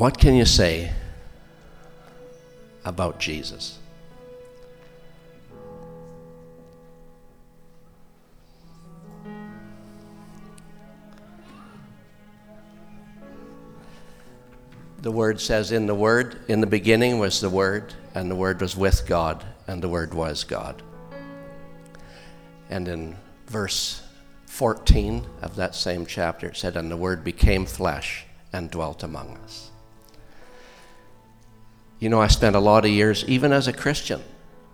What can you say about Jesus? The Word says, in the beginning was the Word, and the Word was with God, and the Word was God. And in verse 14 of that same chapter, it said, and the Word became flesh and dwelt among us. You know, I spent a lot of years, even as a Christian,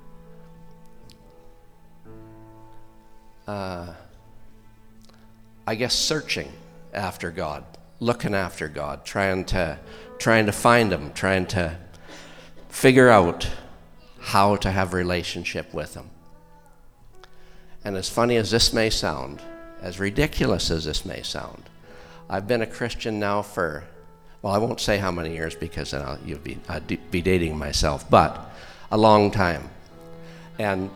I guess searching after God, looking after God, trying to find Him, trying to figure out how to have relationship with Him. And as funny as this may sound, as ridiculous as this may sound, I've been a Christian now for, well, I won't say how many years because then I'd be dating myself, but a long time. And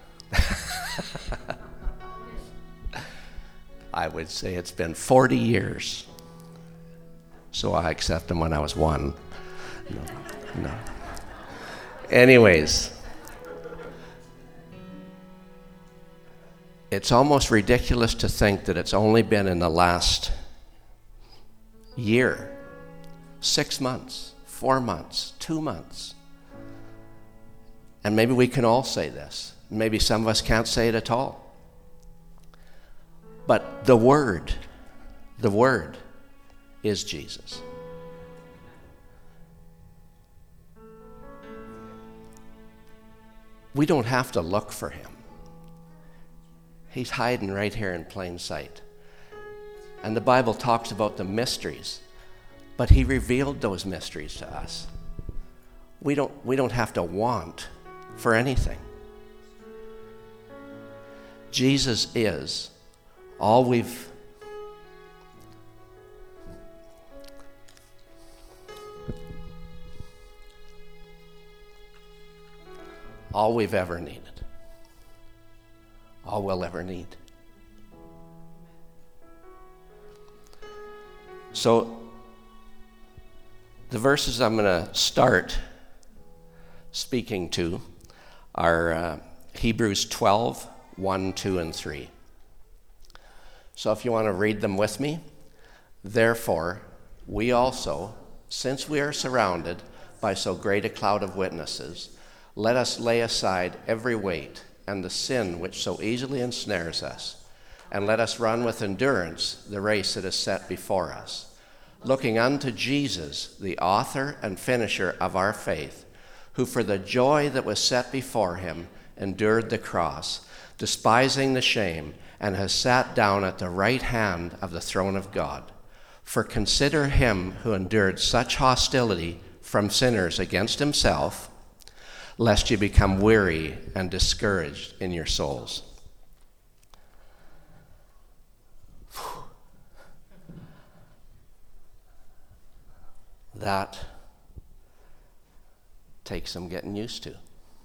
I would say it's been 40 years. So I accept Him when I was 1. No. Anyways, it's almost ridiculous to think that it's only been in the last year, 6 months, 4 months, 2 months. And maybe we can all say this. Maybe some of us can't say it at all. But the Word is Jesus. We don't have to look for Him. He's hiding right here in plain sight. And the Bible talks about the mysteries, but He revealed those mysteries to us. We don't have to want for anything. Jesus is all we've ever needed, all we'll ever need. So the verses I'm going to start speaking to are Hebrews 12, 1, 2, and 3. So if you want to read them with me. Therefore, we also, since we are surrounded by so great a cloud of witnesses, let us lay aside every weight and the sin which so easily ensnares us, and let us run with endurance the race that is set before us, looking unto Jesus, the author and finisher of our faith, who for the joy that was set before Him endured the cross, despising the shame, and has sat down at the right hand of the throne of God. For consider Him who endured such hostility from sinners against Himself, lest you become weary and discouraged in your souls. That takes some getting used to.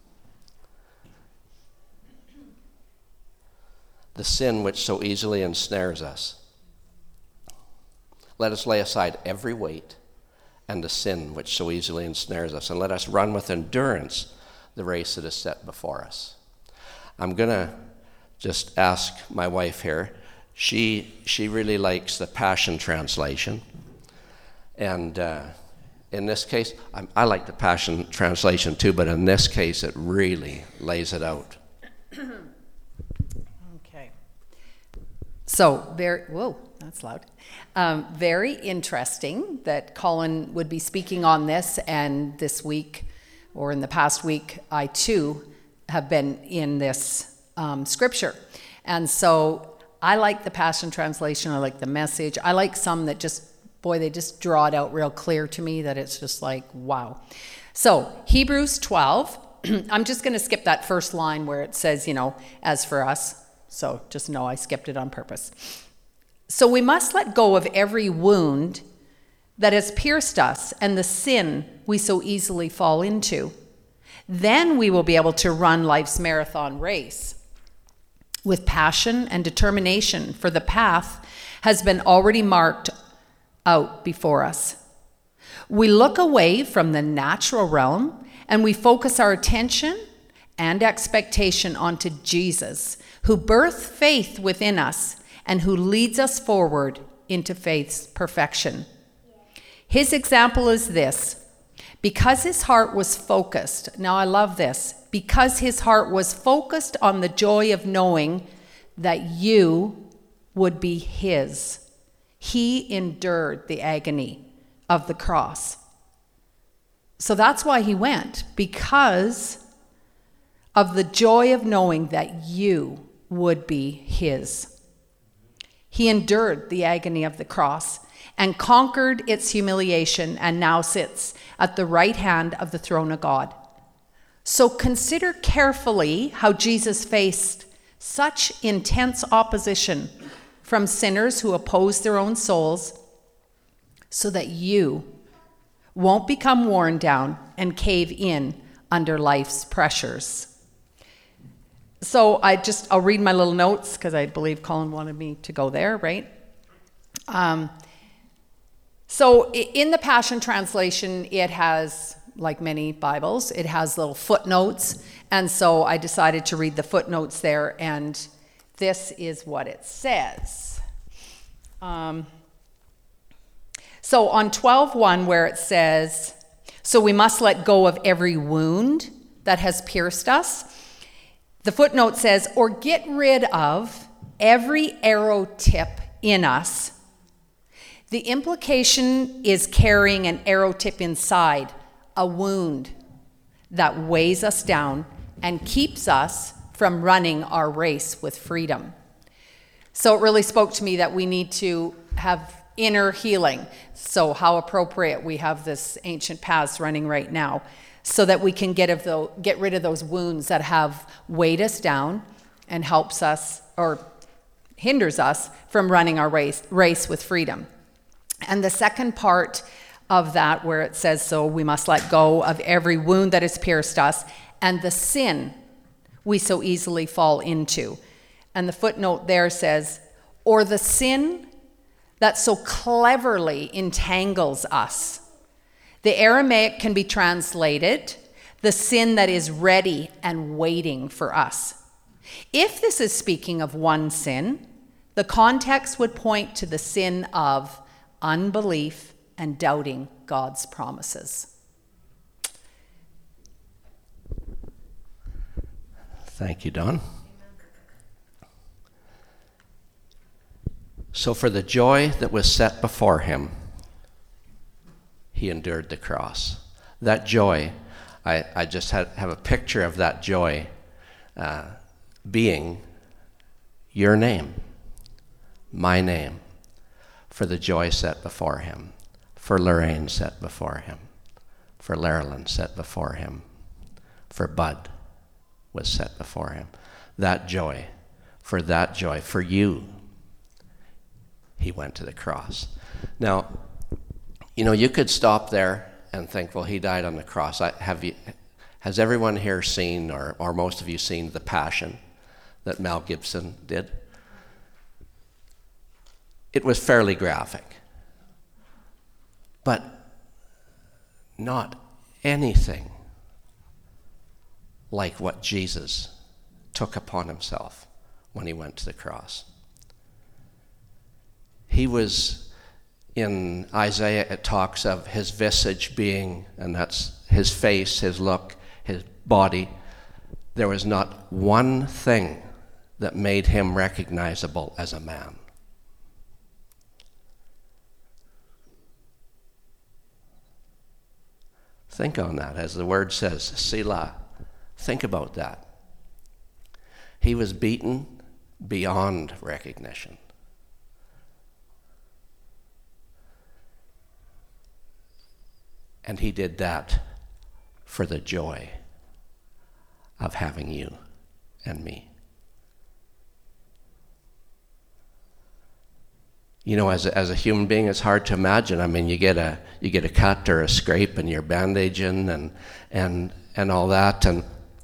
The sin which so easily ensnares us. Let us lay aside every weight and the sin which so easily ensnares us, and let us run with endurance the race that is set before us. I'm going to just ask my wife here. She really likes the Passion Translation. And in this case, I like the Passion Translation too, but in this case, it really lays it out. Okay. So, whoa, that's loud. Very interesting that Colin would be speaking on this, and this week, or in the past week, I too have been in this scripture. And so I like the Passion Translation, I like the Message. I like some that they just draw it out real clear to me, that it's just like, wow. So Hebrews 12, I'm just going to skip that first line where it says, as for us. So just know I skipped it on purpose. So we must let go of every wound that has pierced us and the sin we so easily fall into. Then we will be able to run life's marathon race with passion and determination, for the path has been already marked out before us. We look away from the natural realm and we focus our attention and expectation onto Jesus, who birthed faith within us and who leads us forward into faith's perfection. His example is this: because his heart was focused, now I love this, because his heart was focused on the joy of knowing that you would be his, he endured the agony of the cross. So that's why he went, because of the joy of knowing that you would be his. He endured the agony of the cross and conquered its humiliation and now sits at the right hand of the throne of God. So consider carefully how Jesus faced such intense opposition from sinners who oppose their own souls, so that you won't become worn down and cave in under life's pressures. So I'll read my little notes because I believe Colin wanted me to go there, right? So in the Passion Translation, it has, like many Bibles, it has little footnotes. And so I decided to read the footnotes there, and this is what it says. So on 12:1, where it says, so we must let go of every wound that has pierced us, the footnote says, or get rid of every arrow tip in us. The implication is carrying an arrow tip inside, a wound that weighs us down and keeps us from running our race with freedom. So it really spoke to me that we need to have inner healing. So how appropriate we have this ancient paths running right now, so that we can get rid of those wounds that have weighed us down and helps us or hinders us from running our race with freedom. And the second part of that, where it says, so we must let go of every wound that has pierced us and the sin we so easily fall into. And the footnote there says, or the sin that so cleverly entangles us. The Aramaic can be translated, the sin that is ready and waiting for us. If this is speaking of one sin, the context would point to the sin of unbelief and doubting God's promises. Thank you, Don. So for the joy that was set before him, he endured the cross. That joy, I just have a picture of that joy being your name, my name, for the joy set before him, for Lorraine set before him, for Larilyn set before him, for Bud was set before him. That joy, for you, he went to the cross. Now, you could stop there and think, well, he died on the cross. Has everyone here seen, or most of you seen, The Passion that Mel Gibson did? It was fairly graphic, but not anything like what Jesus took upon himself when he went to the cross. He was, in Isaiah, it talks of his visage being, and that's his face, his look, his body. There was not one thing that made him recognizable as a man. Think on that, as the word says, Selah. Think about that. He was beaten beyond recognition. And he did that for the joy of having you and me. As a human being, it's hard to imagine. I mean, you get a cut or a scrape, and you're bandaging and all that, and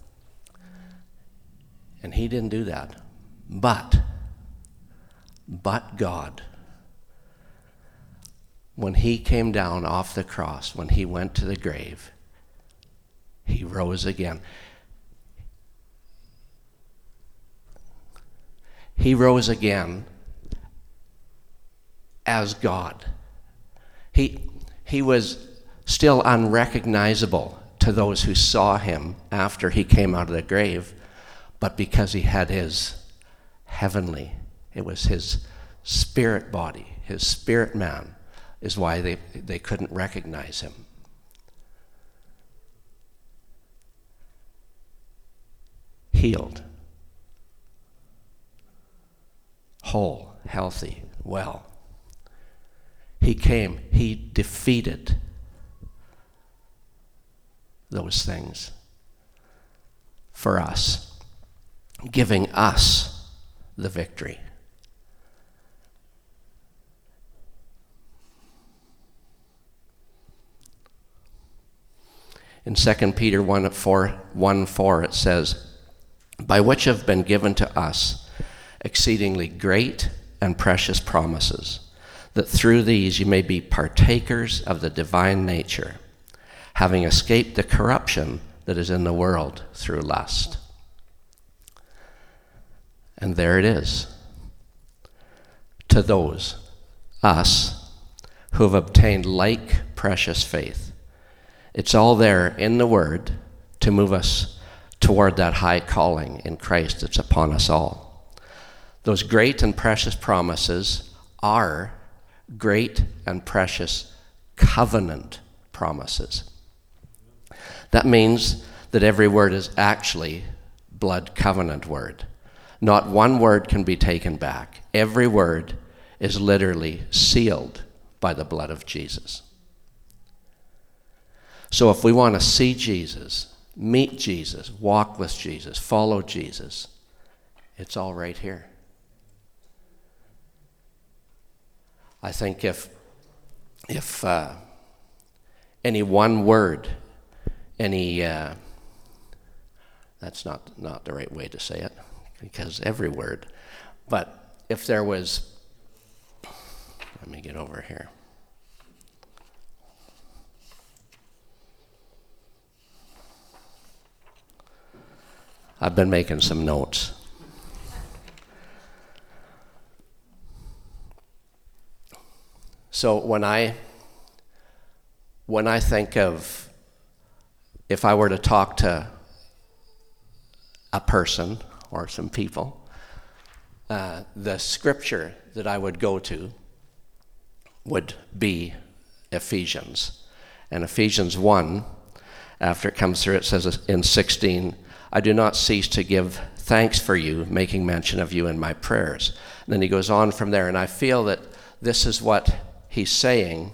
he didn't do that. But God, when he came down off the cross, when he went to the grave, he rose again. He rose again as God. He was still unrecognizable to those who saw him after he came out of the grave, but because he had his heavenly, it was his spirit body, his spirit man, is why they couldn't recognize him. Healed, whole, healthy, well. He came, he defeated those things for us, giving us the victory. In 2 Peter 1:4 it says, by which have been given to us exceedingly great and precious promises, that through these you may be partakers of the divine nature, having escaped the corruption that is in the world through lust. And there it is. To those, us, who have obtained like precious faith. It's all there in the Word to move us toward that high calling in Christ that's upon us all. Those great and precious promises are great and precious covenant promises. That means that every word is actually blood covenant word. Not one word can be taken back. Every word is literally sealed by the blood of Jesus. So if we want to see Jesus, meet Jesus, walk with Jesus, follow Jesus, it's all right here. I think if any one word, that's not the right way to say it, because every word, but if there was, let me get over here. I've been making some notes. So when I think of, if I were to talk to a person or some people, the scripture that I would go to would be Ephesians. And Ephesians 1, after it comes through, it says in 16, I do not cease to give thanks for you, making mention of you in my prayers. And then he goes on from there, and I feel that this is what he's saying,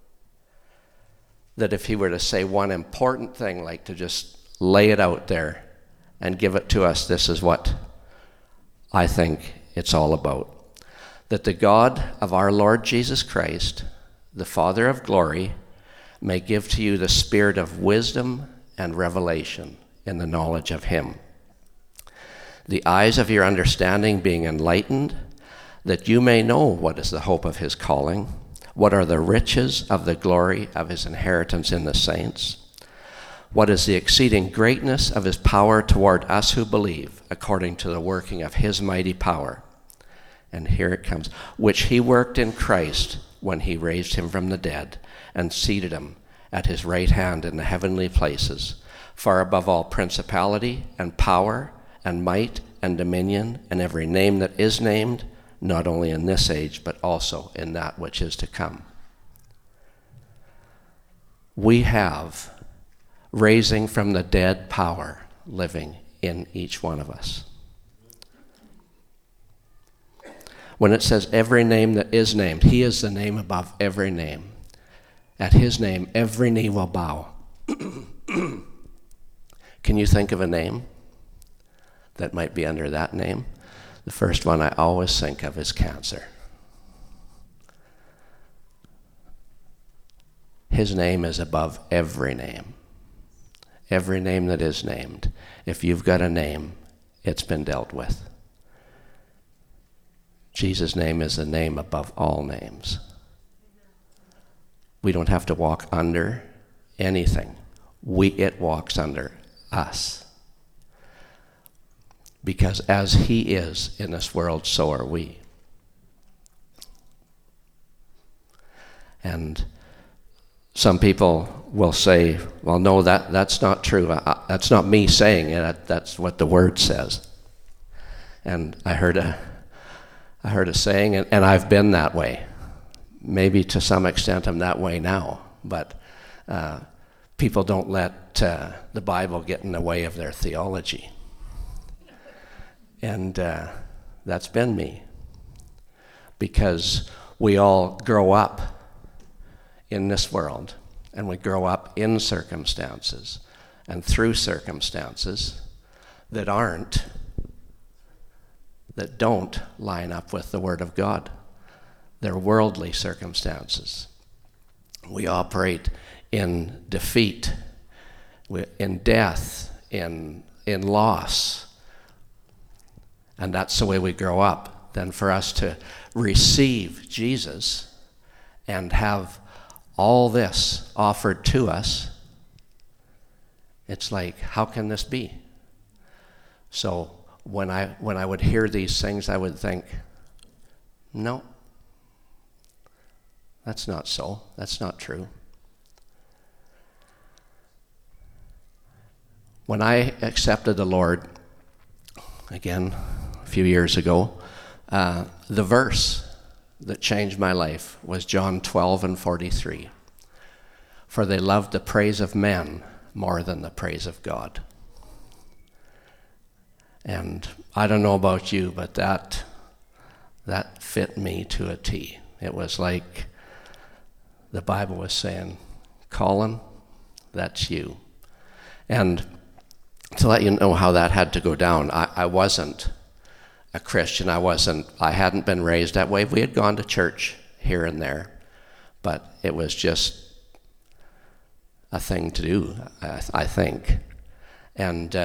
that if he were to say one important thing, like to just lay it out there and give it to us, this is what I think it's all about. That the God of our Lord Jesus Christ, the Father of glory, may give to you the spirit of wisdom and revelation in the knowledge of him. The eyes of your understanding being enlightened, that you may know what is the hope of his calling, what are the riches of the glory of his inheritance in the saints, what is the exceeding greatness of his power toward us who believe, according to the working of his mighty power. And here it comes, which he worked in Christ when he raised him from the dead and seated him at his right hand in the heavenly places, far above all principality and power and might and dominion and every name that is named, not only in this age, but also in that which is to come. We have raising from the dead power living in each one of us. When it says every name that is named, he is the name above every name. At his name, every knee will bow. Can you think of a name that might be under that name? The first one I always think of is cancer. His name is above every name. Every name that is named. If you've got a name, it's been dealt with. Jesus' name is the name above all names. We don't have to walk under anything. It walks under us. Because as he is in this world, so are we. And some people will say, well, no, that's not true. That's not me saying it. That's what the Word says. And I heard a saying, and I've been that way. Maybe to some extent I'm that way now, but people don't let the Bible get in the way of their theology. And that's been me. Because we all grow up in this world, and we grow up in circumstances and through circumstances that don't line up with the Word of God. They're worldly circumstances. We operate in defeat, in death, in loss. And that's the way we grow up. Then for us to receive Jesus and have all this offered to us, it's like, how can this be? So when I would hear these things, I would think, no, that's not so. That's not true. When I accepted the Lord, again, a few years ago, the verse that changed my life was John 12:43. For they loved the praise of men more than the praise of God. And I don't know about you, but that fit me to a T. It was like the Bible was saying, Colin, that's you. And to let you know how that had to go down, I wasn't a Christian. I hadn't been raised that way. We had gone to church here and there, but it was just a thing to do, I think. And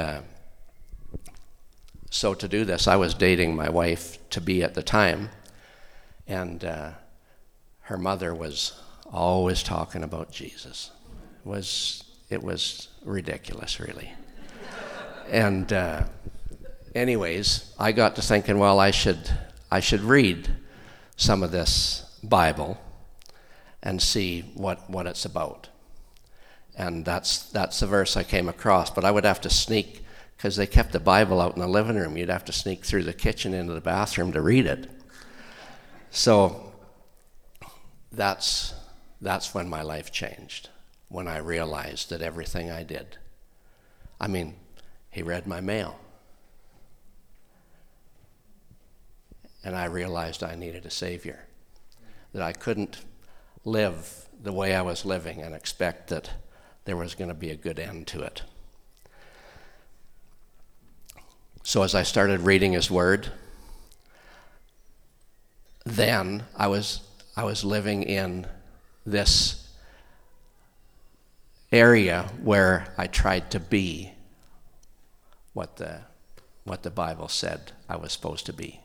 so to do this, I was dating my wife-to-be at the time, and her mother was always talking about Jesus. It was ridiculous, really. And anyways, I got to thinking, well, I should read some of this Bible and see what it's about. And that's the verse I came across. But I would have to sneak, because they kept the Bible out in the living room. You'd have to sneak through the kitchen into the bathroom to read it. So that's when my life changed, when I realized that everything I did. I mean, he read my mail. And I realized I needed a Savior, that I couldn't live the way I was living and expect that there was going to be a good end to it. So as I started reading his Word, then I was living in this area where I tried to be what the Bible said I was supposed to be.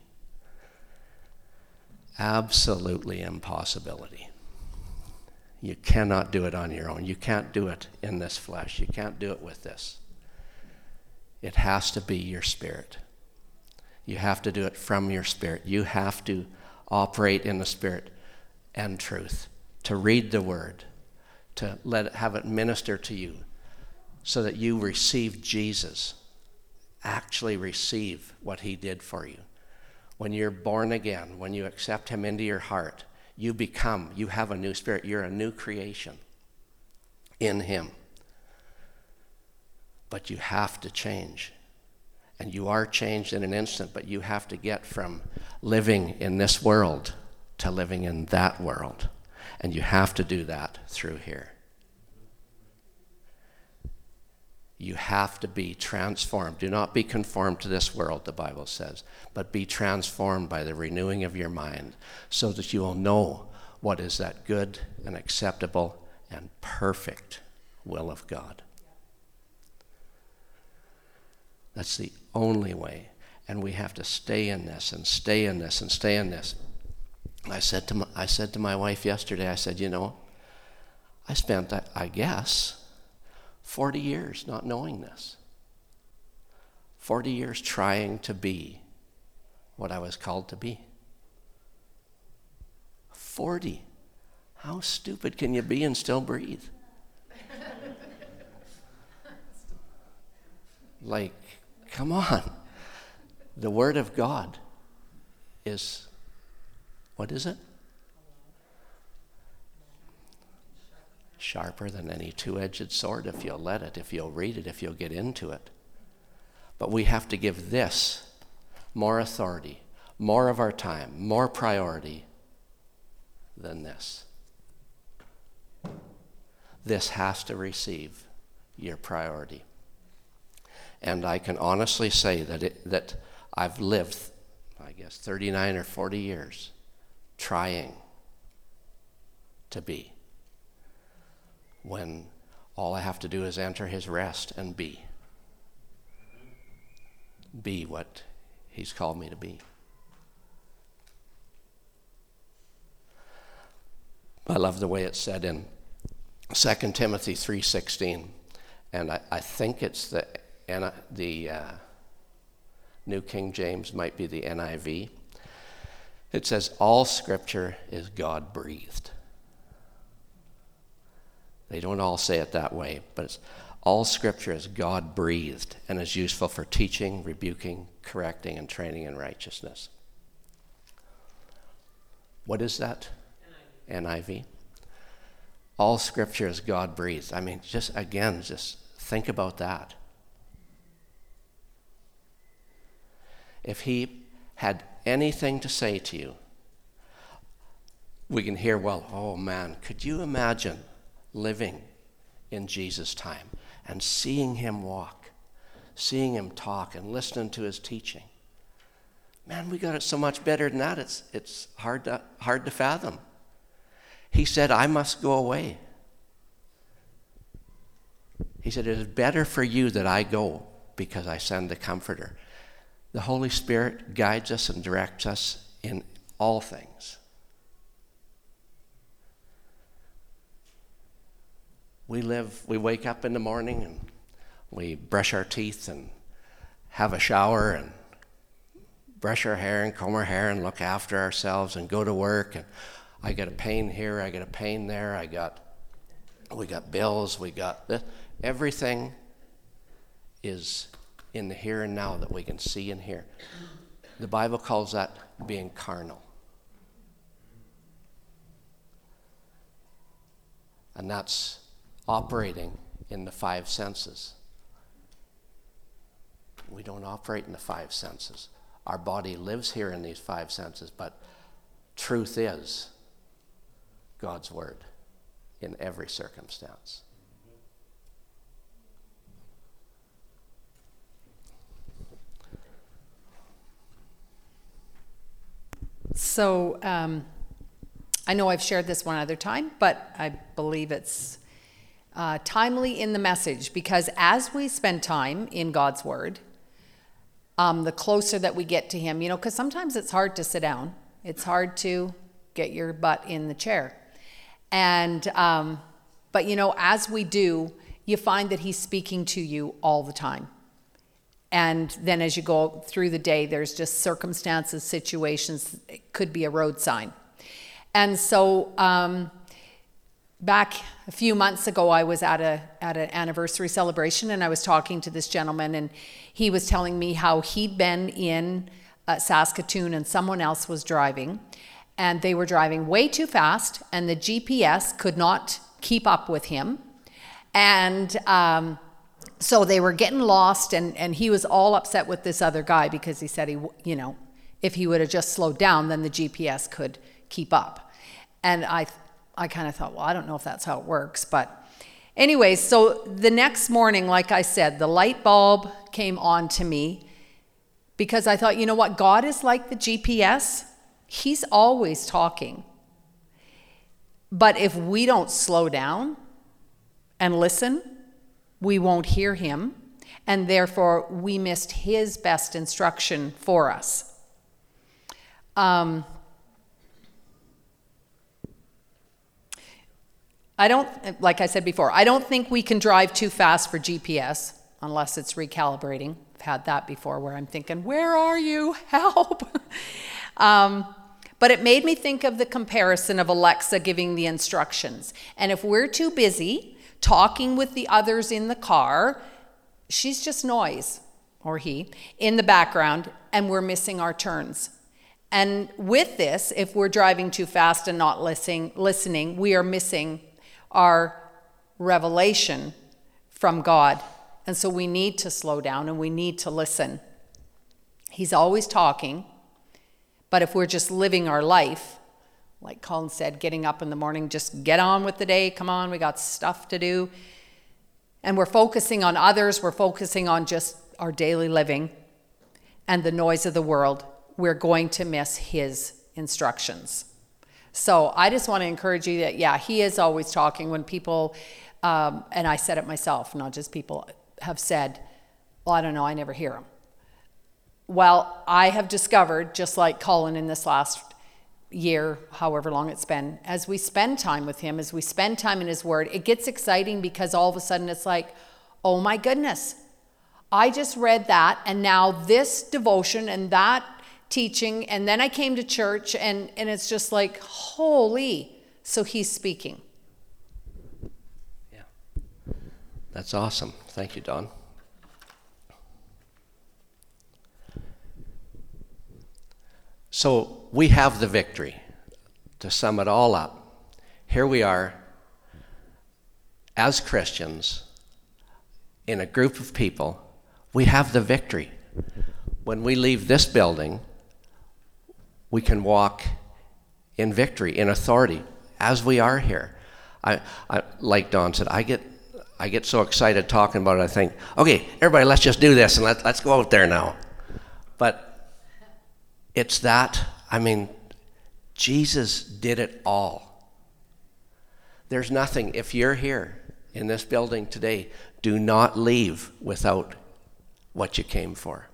Absolutely impossibility. You cannot do it on your own. You can't do it in this flesh. You can't do it with this. It has to be your spirit. You have to do it from your spirit. You have to operate in the Spirit and truth, to read the Word, to have it minister to you so that you receive Jesus, actually receive what he did for you. When you're born again, when you accept him into your heart, you have a new spirit. You're a new creation in him. But you have to change. And you are changed in an instant, but you have to get from living in this world to living in that world. And you have to do that through here. You have to be transformed. Do not be conformed to this world, the Bible says, but be transformed by the renewing of your mind so that you will know what is that good and acceptable and perfect will of God. That's the only way. And we have to stay in this and stay in this and stay in this. I said to my wife yesterday, I said, I spent, I guess, 40 years not knowing this. 40 years trying to be what I was called to be. 40. How stupid can you be and still breathe? Like, come on. The Word of God is, what is it? Sharper than any two-edged sword if you'll let it, if you'll read it, if you'll get into it. But we have to give this more authority, more of our time, more priority than this. This has to receive your priority. And I can honestly say that I've lived, I guess, 39 or 40 years trying to be, when all I have to do is enter his rest and be what he's called me to be. I love the way it's said in 2 Timothy 3:16, and I think it's the New King James, might be the NIV. It says, all Scripture is God-breathed. They don't all say it that way, but it's all Scripture is God-breathed and is useful for teaching, rebuking, correcting, and training in righteousness. What is that? NIV. All Scripture is God-breathed. I mean, just think about that. If he had anything to say to you, we can hear, well, oh man, could you imagine living in Jesus' time and seeing him walk, seeing him talk, and listening to his teaching? Man, we got it so much better than that. It's hard to fathom. He said, I must go away. He said, it is better for you that I go, because I send the Comforter. The Holy Spirit guides us and directs us in all things. We wake up in the morning and we brush our teeth and have a shower and brush our hair and comb our hair and look after ourselves and go to work. And I get a pain here, I get a pain there, we got bills, we got this. Everything is in the here and now that we can see and hear. The Bible calls that being carnal. And that's operating in the five senses. We don't operate in the five senses. Our body lives here in these five senses, but truth is God's Word in every circumstance. So I know I've shared this one other time, but I believe it's timely in the message, because as we spend time in God's Word, the closer that we get to him, because sometimes it's hard to sit down. It's hard to get your butt in the chair. And, but as we do, you find that he's speaking to you all the time. And then as you go through the day, there's just circumstances, situations, it could be a road sign. And so back a few months ago, I was at an anniversary celebration, and I was talking to this gentleman, and he was telling me how he'd been in Saskatoon and someone else was driving, and they were driving way too fast, and the GPS could not keep up with him. And so they were getting lost, and he was all upset with this other guy because he said if he would have just slowed down, then the GPS could keep up. And I kind of thought, well, I don't know if that's how it works. But anyways, so the next morning, like I said, the light bulb came on to me, because I thought, you know what? God is like the GPS. He's always talking. But if we don't slow down and listen, we won't hear him, and therefore we missed his best instruction for us. like I said before, I don't think we can drive too fast for GPS unless it's recalibrating. I've had that before where I'm thinking, where are you? Help. But it made me think of the comparison of Alexa giving the instructions. And if we're too busy talking with the others in the car, she's just noise, or he, in the background, and we're missing our turns. And with this, if we're driving too fast and not listening, we are missing our revelation from God. And so we need to slow down and we need to listen. He's always talking. But if we're just living our life, like Colin said, getting up in the morning, just get on with the day. Come on, we got stuff to do. And we're focusing on others. We're focusing on just our daily living and the noise of the world. We're going to miss his instructions. So I just want to encourage you that, yeah, he is always talking when people, and I said it myself, not just people, have said, well, I don't know, I never hear him. Well, I have discovered, just like Colin in this last year, however long it's been, as we spend time with him, as we spend time in his word, it gets exciting because all of a sudden it's like, oh my goodness, I just read that, and now this devotion and that teaching, and then I came to church, and it's just like, holy, so he's speaking. Yeah, that's awesome. Thank you, Don. So we have the victory. To sum it all up, here we are as Christians in a group of people. We have the victory. When we leave this building, we can walk in victory, in authority, as we are here. I like Don said, I get so excited talking about it. I think, okay, everybody, let's just do this and let's go out there now. But it's that, Jesus did it all. There's nothing, if you're here in this building today, do not leave without what you came for.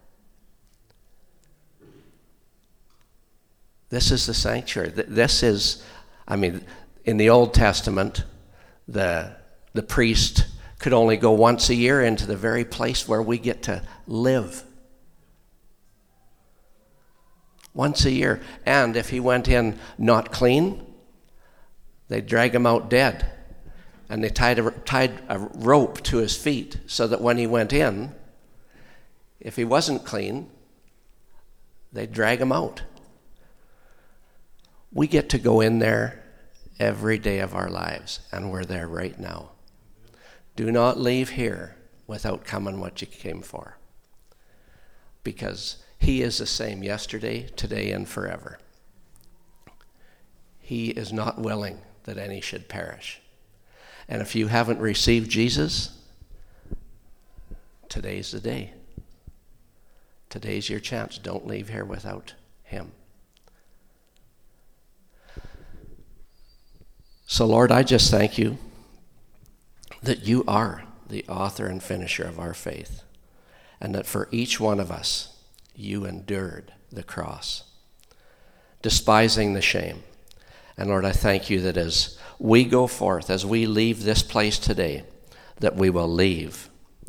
This is the sanctuary. This is, in the Old Testament, the priest could only go once a year into the very place where we get to live. Once a year. And if he went in not clean, they'd drag him out dead. And they tied a rope to his feet so that when he went in, if he wasn't clean, they'd drag him out. We get to go in there every day of our lives, and we're there right now. Do not leave here without coming what you came for. Because he is the same yesterday, today, and forever. He is not willing that any should perish. And if you haven't received Jesus, today's the day. Today's your chance. Don't leave here without him. So, Lord, I just thank you that you are the author and finisher of our faith, and that for each one of us, you endured the cross, despising the shame. And Lord, I thank you that as we go forth, as we leave this place today, that we will leave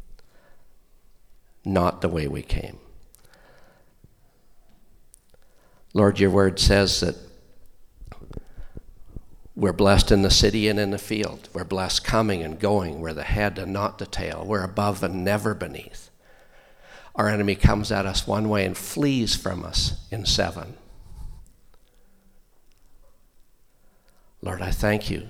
not the way we came. Lord, your word says that we're blessed in the city and in the field. We're blessed coming and going. We're the head and not the tail. We're above and never beneath. Our enemy comes at us one way and flees from us in 7. Lord, I thank you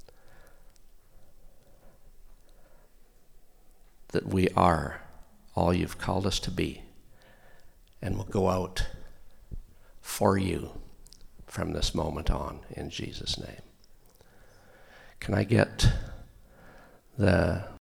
that we are all you've called us to be, and will go out for you from this moment on, in Jesus' name. Can I get the